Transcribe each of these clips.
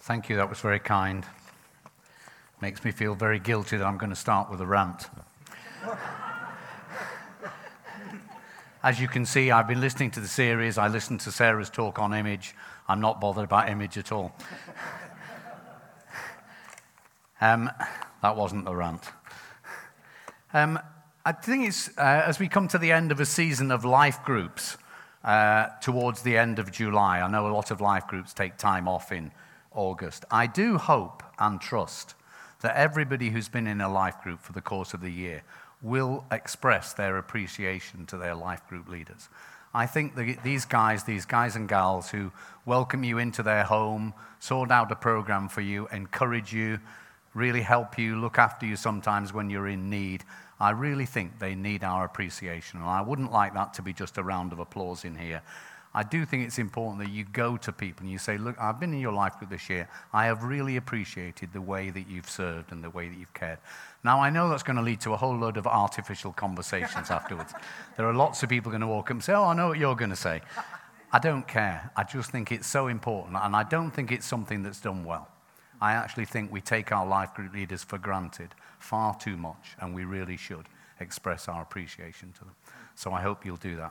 Thank you, that was very kind. Makes me feel very guilty that I'm going to start with a rant. As you can see, I've been listening to the series. I listened to Sarah's talk on image. I'm not bothered about image at all. That wasn't the rant. I think it's as we come to the end of a season of life groups towards the end of July. I know a lot of life groups take time off in August. I do hope and trust that everybody who's been in a life group for the course of the year will express their appreciation to their life group leaders. I think that these guys and gals who welcome you into their home, sort out a program for you, encourage you, really help you, look after you sometimes when you're in need, I really think they need our appreciation. And I wouldn't like that to be just a round of applause in here. I do think it's important that you go to people and you say, look, I've been in your life group this year. I have really appreciated the way that you've served and the way that you've cared. Now, I know that's going to lead to a whole load of artificial conversations afterwards. There are lots of people going to walk up and say, oh, I know what you're going to say. I don't care. I just think it's so important, and I don't think it's something that's done well. I actually think we take our life group leaders for granted far too much, and we really should express our appreciation to them. So I hope you'll do that.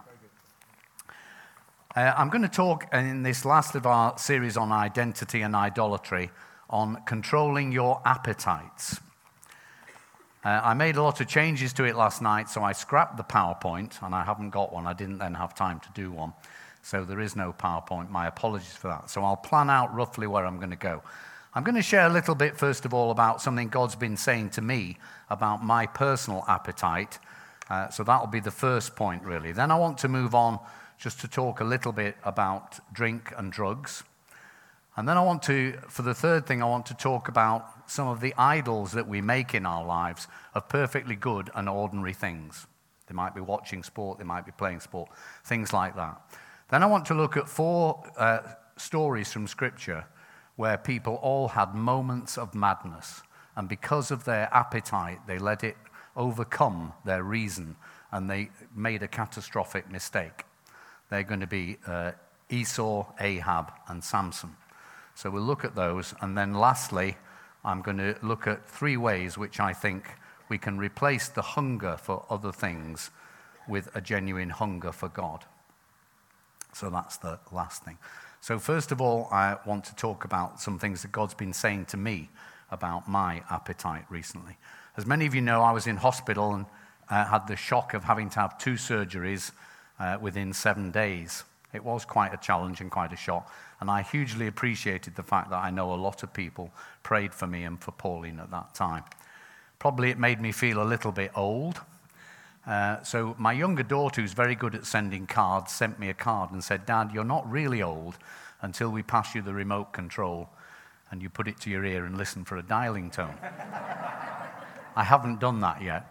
I'm going to talk in this last of our series on identity and idolatry on controlling your appetites. I made a lot of changes to it last night, so I scrapped the PowerPoint, and I haven't got one. I didn't then have time to do one, so there is no PowerPoint. My apologies for that. So I'll plan out roughly where I'm going to go. I'm going to share a little bit, first of all, about something God's been saying to me about my personal appetite. So that'll be the first point, really. Then I want to move on just to talk a little bit about drink and drugs. And then for the third thing, I want to talk about some of the idols that we make in our lives of perfectly good and ordinary things. They might be watching sport, they might be playing sport, things like that. Then I want to look at 4 stories from Scripture where people all had moments of madness. And because of their appetite, they let it overcome their reason, and they made a catastrophic mistake. They're going to be Esau, Ahab, and Samson. So we'll look at those. And then lastly, I'm going to look at 3 ways which I think we can replace the hunger for other things with a genuine hunger for God. So that's the last thing. So first of all, I want to talk about some things that God's been saying to me about my appetite recently. As many of you know, I was in hospital and had the shock of having to have 2 surgeries within 7 days. It was quite a challenge and quite a shock, and I hugely appreciated the fact that I know a lot of people prayed for me and for Pauline at that time. Probably it made me feel a little bit old. So my younger daughter, who's very good at sending cards, sent me a card and said, Dad, you're not really old until we pass you the remote control and you put it to your ear and listen for a dialing tone. I haven't done that yet.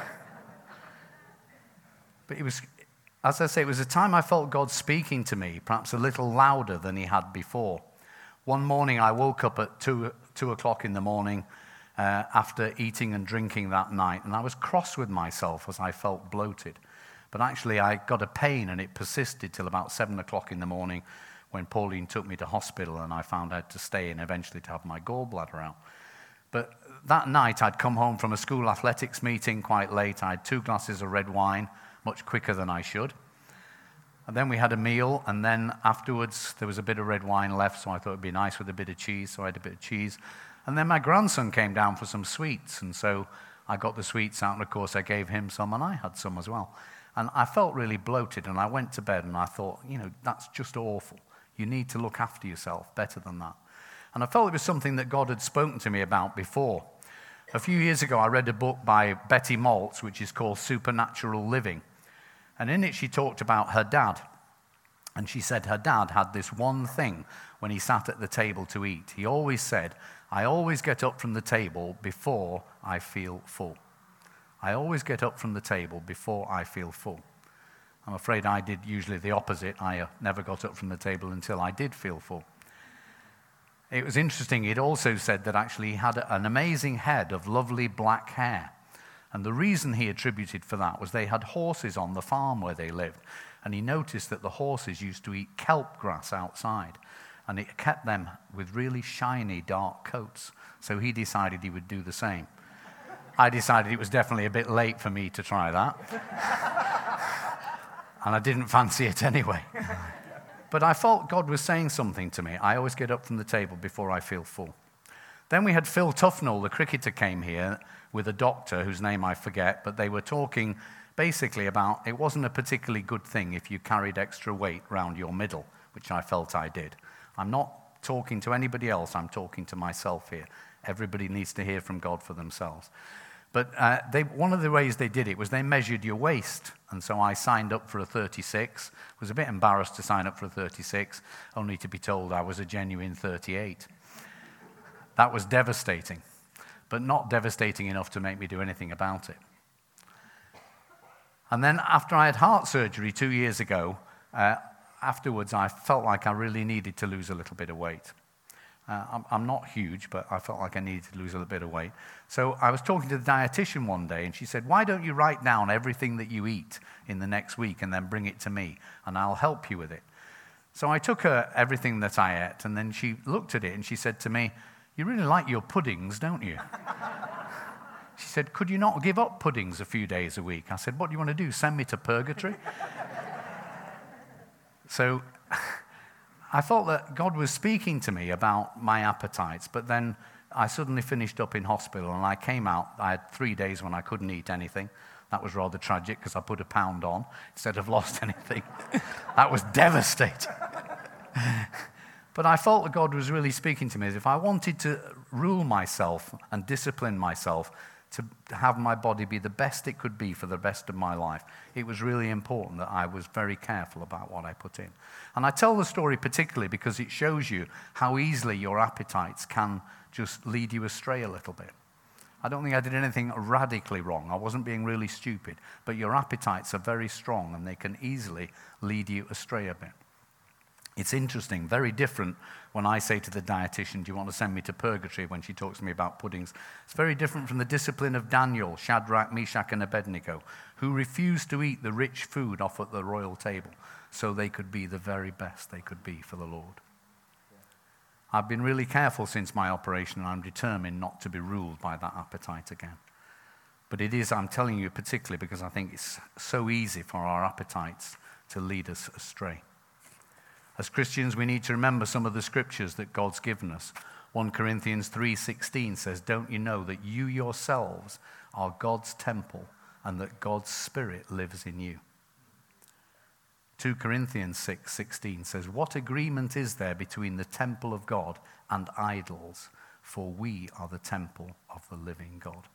But it was, as I say, it was a time I felt God speaking to me, perhaps a little louder than he had before. One morning I woke up at 2 o'clock in the morning after eating and drinking that night, and I was cross with myself as I felt bloated. But actually I got a pain, and it persisted till about 7 o'clock in the morning when Pauline took me to hospital, and I found I had to stay in eventually to have my gallbladder out. But that night I'd come home from a school athletics meeting quite late. I had 2 glasses of red wine, much quicker than I should. And then we had a meal, and then afterwards there was a bit of red wine left, so I thought it would be nice with a bit of cheese, so I had a bit of cheese. And then my grandson came down for some sweets, and so I got the sweets out, and of course I gave him some, and I had some as well. And I felt really bloated, and I went to bed, and I thought, that's just awful. You need to look after yourself better than that. And I felt it was something that God had spoken to me about before. A few years ago, I read a book by Betty Maltz, which is called Supernatural Living. And in it, she talked about her dad. And she said her dad had this one thing when he sat at the table to eat. He always said, I always get up from the table before I feel full. I always get up from the table before I feel full. I'm afraid I did usually the opposite. I never got up from the table until I did feel full. It was interesting. He'd also said that actually he had an amazing head of lovely black hair. And the reason he attributed for that was they had horses on the farm where they lived. And he noticed that the horses used to eat kelp grass outside. and it kept them with really shiny, dark coats. So he decided he would do the same. I decided it was definitely a bit late for me to try that. And I didn't fancy it anyway. But I felt God was saying something to me. I always get up from the table before I feel full. Then we had Phil Tufnell, the cricketer, came here with a doctor whose name I forget, but they were talking basically about it wasn't a particularly good thing if you carried extra weight round your middle, which I felt I did. I'm not talking to anybody else, I'm talking to myself here. Everybody needs to hear from God for themselves. But one of the ways they did it was they measured your waist. And so I signed up for a 36. Was a bit embarrassed to sign up for a 36, only to be told I was a genuine 38. That was devastating, but not devastating enough to make me do anything about it. And then after I had heart surgery 2 years ago, afterwards I felt like I really needed to lose a little bit of weight. I'm not huge, but I felt like I needed to lose a little bit of weight. So I was talking to the dietitian one day, and she said, why don't you write down everything that you eat in the next week and then bring it to me, and I'll help you with it. So I took her everything that I ate, and then she looked at it, and she said to me, you really like your puddings, don't you? She said, could you not give up puddings a few days a week? I said, what do you want to do, send me to purgatory? So I felt that God was speaking to me about my appetites, but then I suddenly finished up in hospital, and I came out. I had 3 days when I couldn't eat anything. That was rather tragic because I put a pound on instead of lost anything. That was devastating. But I felt that God was really speaking to me as if I wanted to rule myself and discipline myself to have my body be the best it could be for the rest of my life. It was really important that I was very careful about what I put in. And I tell the story particularly because it shows you how easily your appetites can just lead you astray a little bit. I don't think I did anything radically wrong. I wasn't being really stupid. But your appetites are very strong, and they can easily lead you astray a bit. It's interesting, very different when I say to the dietitian, do you want to send me to purgatory, when she talks to me about puddings. It's very different from the discipline of Daniel, Shadrach, Meshach, and Abednego, who refused to eat the rich food off at the royal table so they could be the very best they could be for the Lord. I've been really careful since my operation, and I'm determined not to be ruled by that appetite again. But it is, I'm telling you particularly because I think it's so easy for our appetites to lead us astray. As Christians, we need to remember some of the scriptures that God's given us. 1 Corinthians 3:16 says, don't you know that you yourselves are God's temple and that God's Spirit lives in you? 2 Corinthians 6:16 says, what agreement is there between the temple of God and idols? For we are the temple of the living God.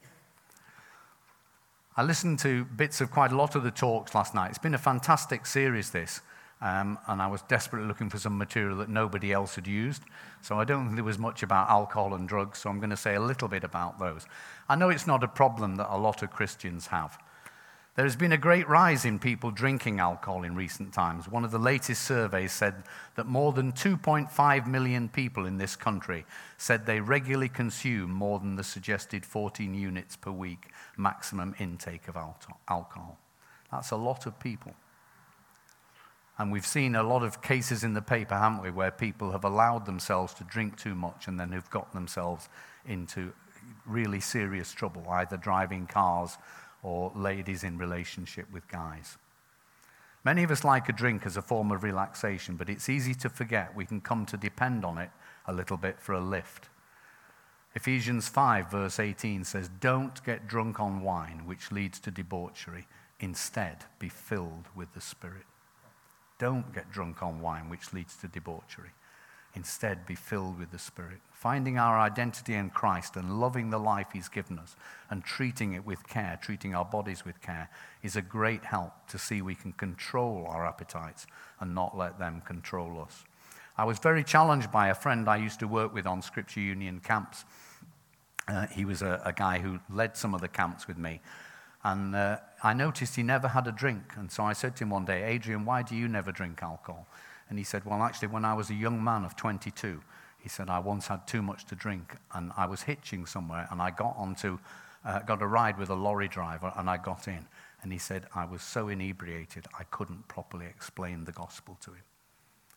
I listened to bits of quite a lot of the talks last night. It's been a fantastic series, this. And I was desperately looking for some material that nobody else had used. So I don't think there was much about alcohol and drugs, so I'm going to say a little bit about those. I know it's not a problem that a lot of Christians have. There has been a great rise in people drinking alcohol in recent times. One of the latest surveys said that more than 2.5 million people in this country said they regularly consume more than the suggested 14 units per week maximum intake of alcohol. That's a lot of people. And we've seen a lot of cases in the paper, haven't we, where people have allowed themselves to drink too much and then have got themselves into really serious trouble, either driving cars or ladies in relationship with guys. Many of us like a drink as a form of relaxation, but it's easy to forget we can come to depend on it a little bit for a lift. Ephesians 5, verse 18 says, don't get drunk on wine, which leads to debauchery. Instead, be filled with the Spirit. Don't get drunk on wine, which leads to debauchery. Instead, be filled with the Spirit. Finding our identity in Christ and loving the life He's given us and treating it with care, treating our bodies with care, is a great help to see we can control our appetites and not let them control us. I was very challenged by a friend I used to work with on Scripture Union camps. He was a guy who led some of the camps with me. And I noticed he never had a drink. And so I said to him one day, Adrian, why do you never drink alcohol? And he said, well, actually, when I was a young man of 22, he said, I once had too much to drink. And I was hitching somewhere, and I got a ride with a lorry driver, and I got in. And he said, I was so inebriated, I couldn't properly explain the gospel to him.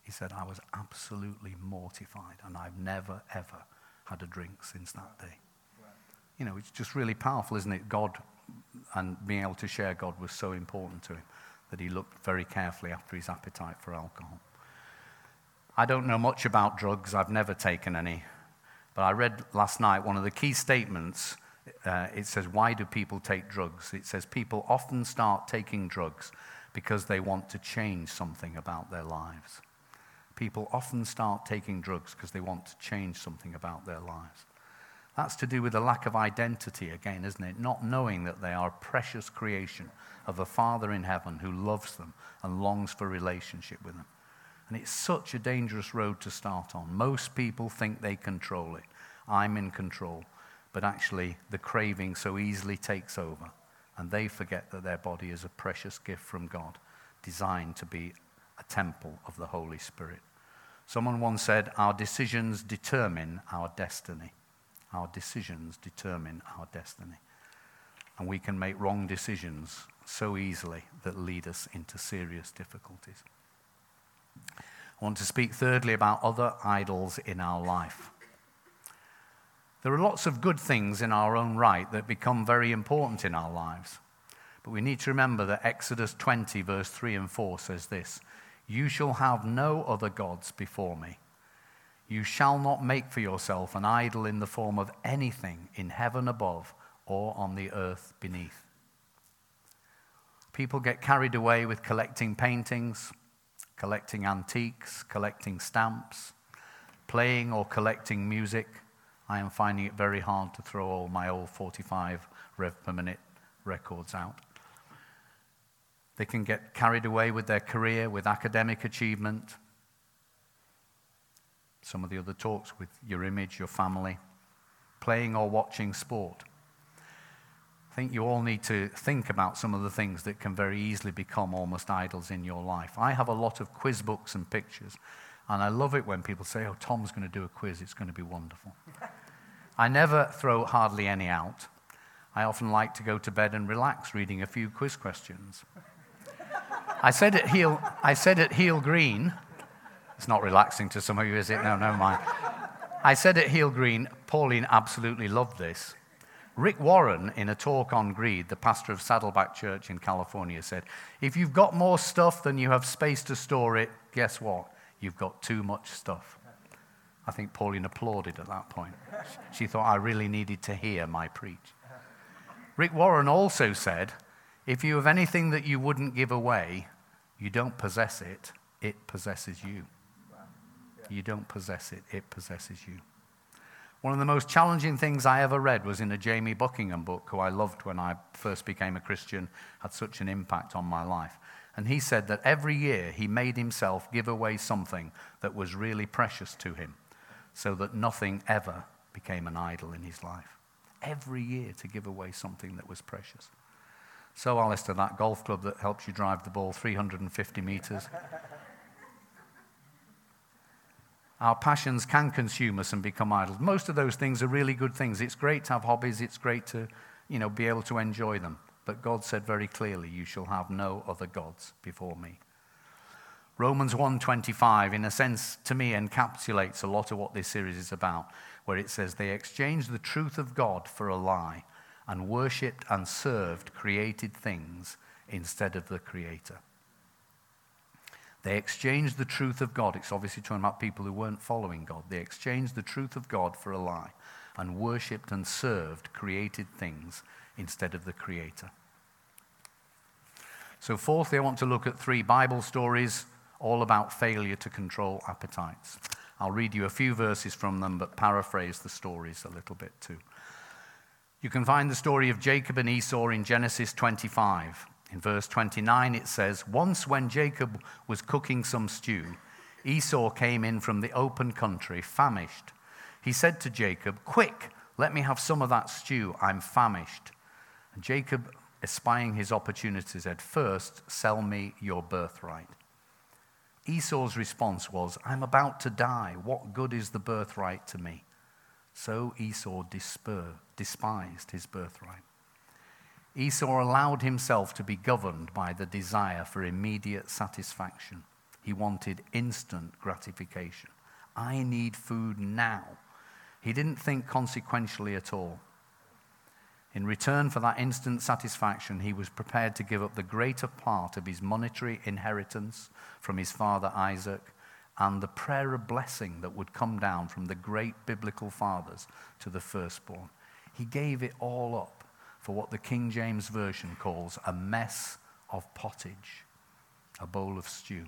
He said, I was absolutely mortified, and I've never, ever had a drink since that day. You know, it's just really powerful, isn't it? God, and being able to share God was so important to him that he looked very carefully after his appetite for alcohol. I don't know much about drugs. I've never taken any. But I read last night one of the key statements. It says, why do people take drugs? It says people often start taking drugs because they want to change something about their lives. People often start taking drugs because they want to change something about their lives. That's to do with a lack of identity again, isn't it? Not knowing that they are a precious creation of a Father in heaven who loves them and longs for relationship with them. And it's such a dangerous road to start on. Most people think they control it. I'm in control. But actually, the craving so easily takes over, and they forget that their body is a precious gift from God, designed to be a temple of the Holy Spirit. Someone once said, our decisions determine our destiny. Our decisions determine our destiny. And we can make wrong decisions so easily that lead us into serious difficulties. I want to speak thirdly about other idols in our life. There are lots of good things in our own right that become very important in our lives. But we need to remember that Exodus 20, verse 3 and 4 says this, you shall have no other gods before me. You shall not make for yourself an idol in the form of anything in heaven above or on the earth beneath. People get carried away with collecting paintings, collecting antiques, collecting stamps, playing or collecting music. I am finding it very hard to throw all my old 45 rev per minute records out. They can get carried away with their career, with academic achievement. Some of the other talks with your image, your family, playing or watching sport. I think you all need to think about some of the things that can very easily become almost idols in your life. I have a lot of quiz books and pictures, and I love it when people say, oh, Tom's going to do a quiz, it's going to be wonderful. I never throw hardly any out. I often like to go to bed and relax reading a few quiz questions. I said at Heel Green, it's not relaxing to some of you, is it? No, never mind. I said at Heel Green, Pauline absolutely loved this. Rick Warren, in a talk on greed, the pastor of Saddleback Church in California, said, if you've got more stuff than you have space to store it, guess what? You've got too much stuff. I think Pauline applauded at that point. She thought I really needed to hear my preach. Rick Warren also said, if you have anything that you wouldn't give away, you don't possess it, it possesses you. You don't possess it, it possesses you. One of the most challenging things I ever read was in a Jamie Buckingham book, who I loved when I first became a Christian, had such an impact on my life. And he said that every year he made himself give away something that was really precious to him, so that nothing ever became an idol in his life. Every year to give away something that was precious. So, Alistair, that golf club that helps you drive the ball 350 meters. Our passions can consume us and become idols. Most of those things are really good things. It's great to have hobbies. It's great to, be able to enjoy them. But God said very clearly, you shall have no other gods before me. Romans 1:25, in a sense, to me, encapsulates a lot of what this series is about, where it says, they exchanged the truth of God for a lie and worshipped and served created things instead of the Creator. They exchanged the truth of God. It's obviously talking about people who weren't following God. They exchanged the truth of God for a lie and worshipped and served created things instead of the Creator. So fourthly, I want to look at 3 Bible stories all about failure to control appetites. I'll read you a few verses from them, but paraphrase the stories a little bit too. You can find the story of Jacob and Esau in Genesis 25. In verse 29 it says, once when Jacob was cooking some stew, Esau came in from the open country, famished. He said to Jacob, quick, let me have some of that stew, I'm famished. And Jacob, espying his opportunity, said, first, sell me your birthright. Esau's response was, I'm about to die. What good is the birthright to me? So Esau despised his birthright. Esau allowed himself to be governed by the desire for immediate satisfaction, He wanted instant gratification. I need food now. He didn't think consequentially at all. In return for that instant satisfaction, he was prepared to give up the greater part of his monetary inheritance from his father Isaac and the prayer of blessing that would come down from the great biblical fathers to the firstborn. He gave it all up for what the King James Version calls a mess of pottage, a bowl of stew.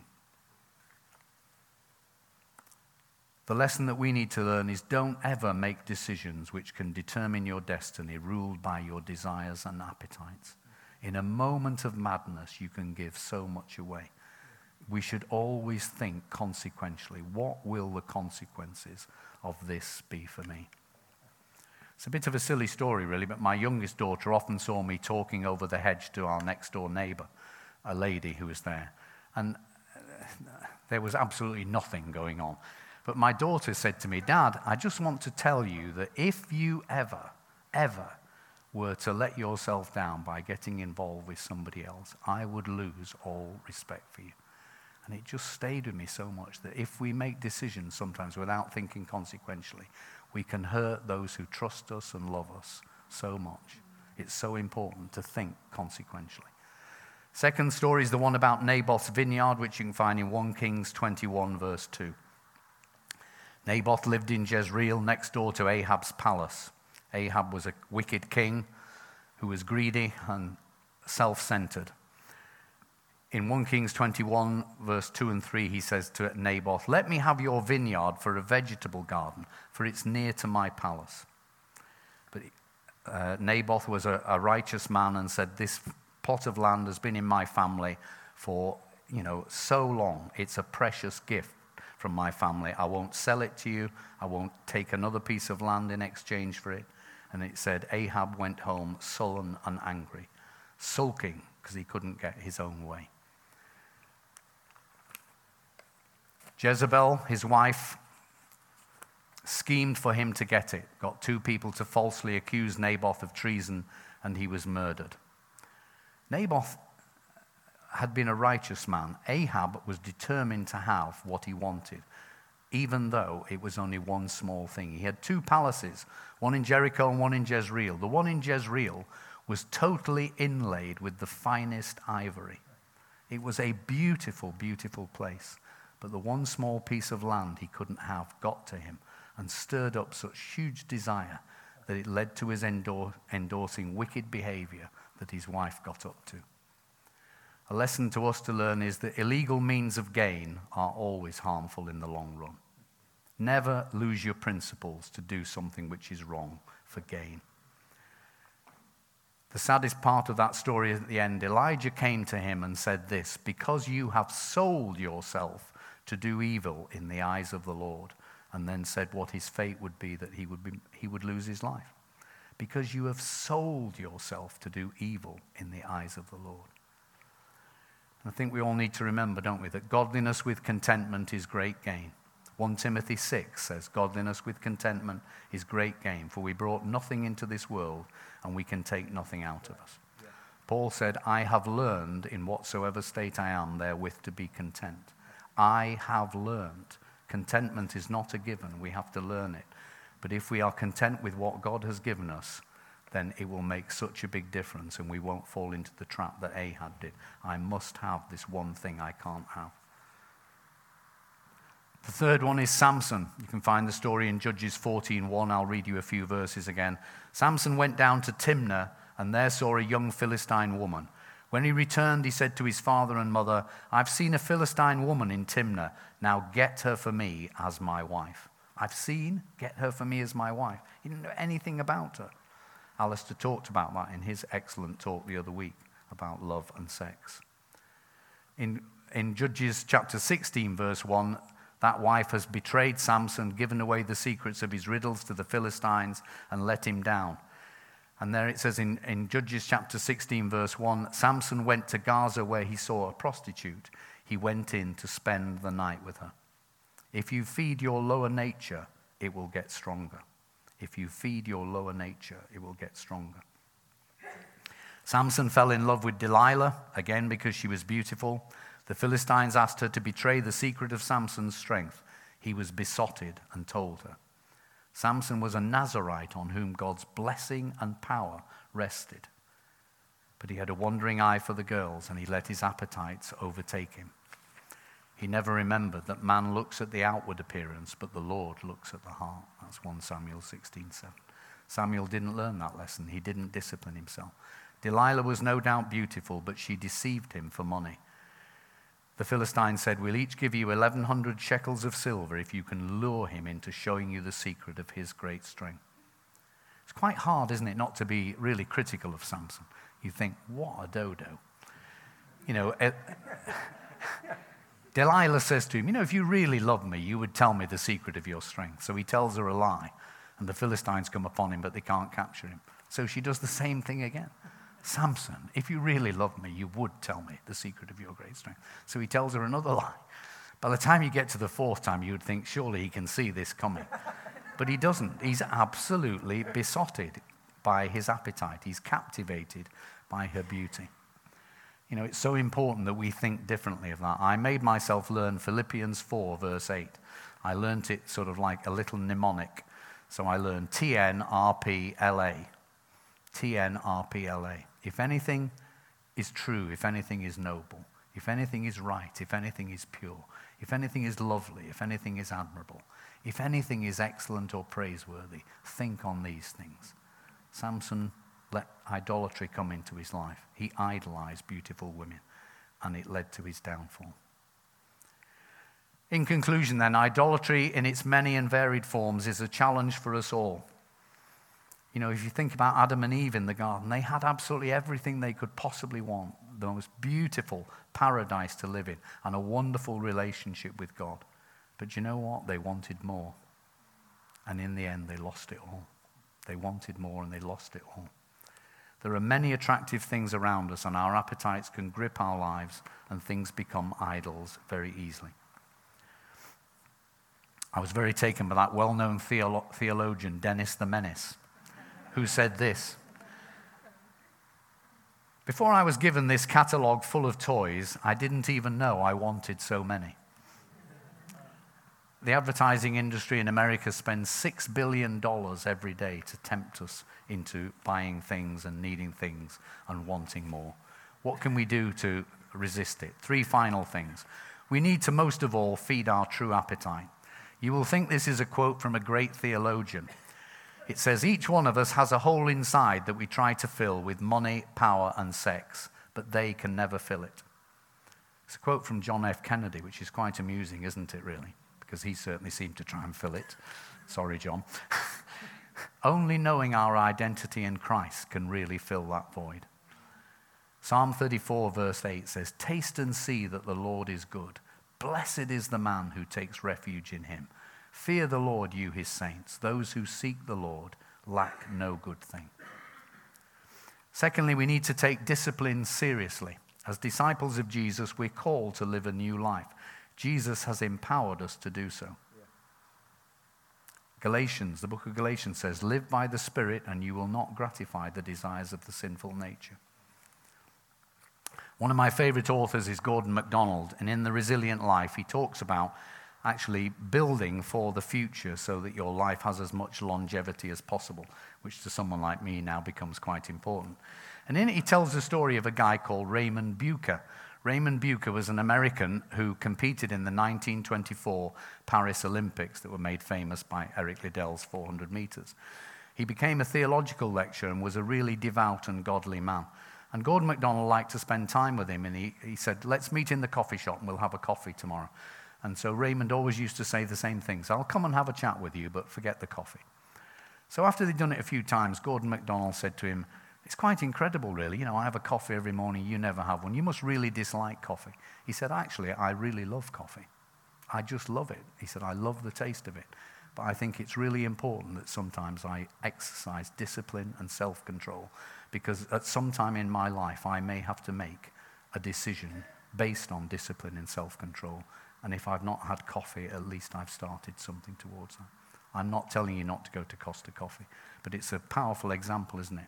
The lesson that we need to learn is don't ever make decisions which can determine your destiny ruled by your desires and appetites. In a moment of madness, you can give so much away. We should always think consequentially. What will the consequences of this be for me? It's a bit of a silly story, really, but my youngest daughter often saw me talking over the hedge to our next door neighbor, a lady who was there. And there was absolutely nothing going on. But my daughter said to me, Dad, I just want to tell you that if you ever were to let yourself down by getting involved with somebody else, I would lose all respect for you. And it just stayed with me so much that if we make decisions sometimes without thinking consequentially, we can hurt those who trust us and love us so much. It's so important to think consequentially. Second story is the one about Naboth's vineyard, which you can find in 1 Kings 21, verse 2. Naboth lived in Jezreel next door to Ahab's palace. Ahab was a wicked king who was greedy and self-centered. In 1 Kings 21, verse 2 and 3, he says to Naboth, let me have your vineyard for a vegetable garden, for it's near to my palace. But Naboth was a righteous man and said, this plot of land has been in my family for, so long. It's a precious gift from my family. I won't sell it to you. I won't take another piece of land in exchange for it. And it said, Ahab went home sullen and angry, sulking because he couldn't get his own way. Jezebel, his wife, schemed for him to get it, got two people to falsely accuse Naboth of treason, and he was murdered. Naboth had been a righteous man. Ahab was determined to have what he wanted, even though it was only one small thing. He had two palaces, one in Jericho and one in Jezreel. The one in Jezreel was totally inlaid with the finest ivory. It was a beautiful, beautiful place. But the one small piece of land he couldn't have got to him and stirred up such huge desire that it led to his endorsing wicked behavior that his wife got up to. A lesson to us to learn is that illegal means of gain are always harmful in the long run. Never lose your principles to do something which is wrong for gain. The saddest part of that story is at the end. Elijah came to him and said this, because you have sold yourself to do evil in the eyes of the Lord, and then said what his fate would be, that he would lose his life. Because you have sold yourself to do evil in the eyes of the Lord. I think we all need to remember, don't we, that godliness with contentment is great gain. 1 Timothy 6 says, godliness with contentment is great gain, for we brought nothing into this world, and we can take nothing out of us. Yeah. Paul said, I have learned in whatsoever state I am therewith to be content. I have learned. Contentment is not a given. We have to learn it. But if we are content with what God has given us, then it will make such a big difference, and we won't fall into the trap that Ahab did. I must have this one thing I can't have. The third one is Samson. You can find the story in Judges 14:1. I'll read you a few verses again. Samson went down to Timnah and there saw a young Philistine woman. When he returned, he said to his father and mother, I've seen a Philistine woman in Timnah. Now get her for me as my wife. Get her for me as my wife. He didn't know anything about her. Alistair talked about that in his excellent talk the other week about love and sex. In Judges chapter 16, verse 1, that wife has betrayed Samson, given away the secrets of his riddles to the Philistines, and let him down. And there it says in Judges chapter 16, verse 1, Samson went to Gaza where he saw a prostitute. He went in to spend the night with her. If you feed your lower nature, it will get stronger. If you feed your lower nature, it will get stronger. Samson fell in love with Delilah, again because she was beautiful. The Philistines asked her to betray the secret of Samson's strength. He was besotted and told her. Samson was a Nazarite on whom God's blessing and power rested. But he had a wandering eye for the girls, and he let his appetites overtake him. He never remembered that man looks at the outward appearance, but the Lord looks at the heart. That's 1 Samuel 16:7. Samuel didn't learn that lesson. He didn't discipline himself. Delilah was no doubt beautiful, but she deceived him for money. The Philistines said, "We'll each give you 1,100 shekels of silver if you can lure him into showing you the secret of his great strength." It's quite hard, isn't it, not to be really critical of Samson. You think, what a dodo. Delilah says to him, if you really love me, you would tell me the secret of your strength. So he tells her a lie, and the Philistines come upon him, but they can't capture him. So she does the same thing again. Samson, if you really love me, you would tell me the secret of your great strength. So he tells her another lie. By the time you get to the fourth time, you would think, surely he can see this coming. But he doesn't. He's absolutely besotted by his appetite. He's captivated by her beauty. It's so important that we think differently of that. I made myself learn Philippians 4, verse 8. I learned it sort of like a little mnemonic. So I learned TNRPLA. TNRPLA. If anything is true, if anything is noble, if anything is right, if anything is pure, if anything is lovely, if anything is admirable, if anything is excellent or praiseworthy, think on these things. Samson let idolatry come into his life. He idolized beautiful women, and it led to his downfall. In conclusion, then, idolatry in its many and varied forms is a challenge for us all. If you think about Adam and Eve in the garden, they had absolutely everything they could possibly want. The most beautiful paradise to live in and a wonderful relationship with God. But you know what? They wanted more. And in the end, they lost it all. They wanted more and they lost it all. There are many attractive things around us, and our appetites can grip our lives, and things become idols very easily. I was very taken by that well-known theologian, Dennis the Menace, who said this: "Before I was given this catalogue full of toys, I didn't even know I wanted so many." The advertising industry in America spends $6 billion every day to tempt us into buying things and needing things and wanting more. What can we do to resist it? 3 final things. We need to, most of all, feed our true appetite. You will think this is a quote from a great theologian. It says, "Each one of us has a hole inside that we try to fill with money, power, and sex, but they can never fill it." It's a quote from John F. Kennedy, which is quite amusing, isn't it, really? Because he certainly seemed to try and fill it. Sorry, John. Only knowing our identity in Christ can really fill that void. Psalm 34, verse 8 says, "Taste and see that the Lord is good. Blessed is the man who takes refuge in him. Fear the Lord, you his saints. Those who seek the Lord lack no good thing." Secondly, we need to take discipline seriously. As disciples of Jesus, we're called to live a new life. Jesus has empowered us to do so. Galatians, the book of Galatians says, "Live by the Spirit and you will not gratify the desires of the sinful nature." One of my favorite authors is Gordon MacDonald, and in The Resilient Life, he talks about actually building for the future so that your life has as much longevity as possible, which to someone like me now becomes quite important. And in it, he tells the story of a guy called Raymond Bucher. Raymond Bucher was an American who competed in the 1924 Paris Olympics that were made famous by Eric Liddell's 400 meters. He became a theological lecturer and was a really devout and godly man. And Gordon MacDonald liked to spend time with him, and he said, "Let's meet in the coffee shop and we'll have a coffee tomorrow." And so Raymond always used to say the same things: "I'll come and have a chat with you, but forget the coffee." So after they'd done it a few times, Gordon MacDonald said to him, "It's quite incredible, really. I have a coffee every morning. You never have one. You must really dislike coffee." He said, "Actually, I really love coffee. I just love it." He said, "I love the taste of it. But I think it's really important that sometimes I exercise discipline and self-control, because at some time in my life, I may have to make a decision based on discipline and self-control. And if I've not had coffee, at least I've started something towards that." I'm not telling you not to go to Costa Coffee, but it's a powerful example, isn't it?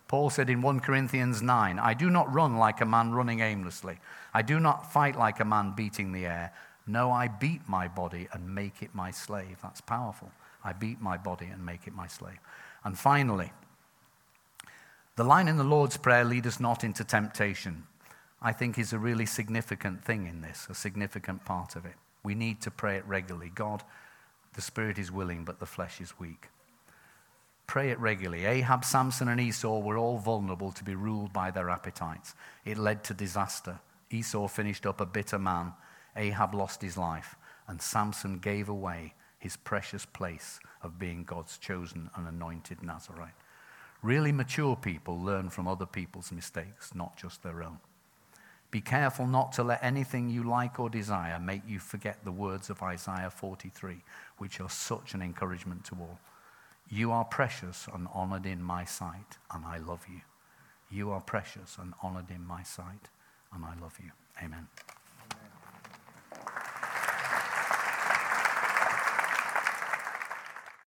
Paul said in 1 Corinthians 9, I do not run like a man running aimlessly. I do not fight like a man beating the air. No, I beat my body and make it my slave. That's powerful. I beat my body and make it my slave. And finally, the line in the Lord's Prayer, lead us not into temptation, I think is a really significant thing in this, a significant part of it. We need to pray it regularly. God, the spirit is willing, but the flesh is weak. Pray it regularly. Ahab, Samson, and Esau were all vulnerable to be ruled by their appetites. It led to disaster. Esau finished up a bitter man. Ahab lost his life. And Samson gave away his precious place of being God's chosen and anointed Nazarite. Really mature people learn from other people's mistakes, not just their own. Be careful not to let anything you like or desire make you forget the words of Isaiah 43, which are such an encouragement to all. You are precious and honored in my sight, and I love you. You are precious and honored in my sight, and I love you. Amen.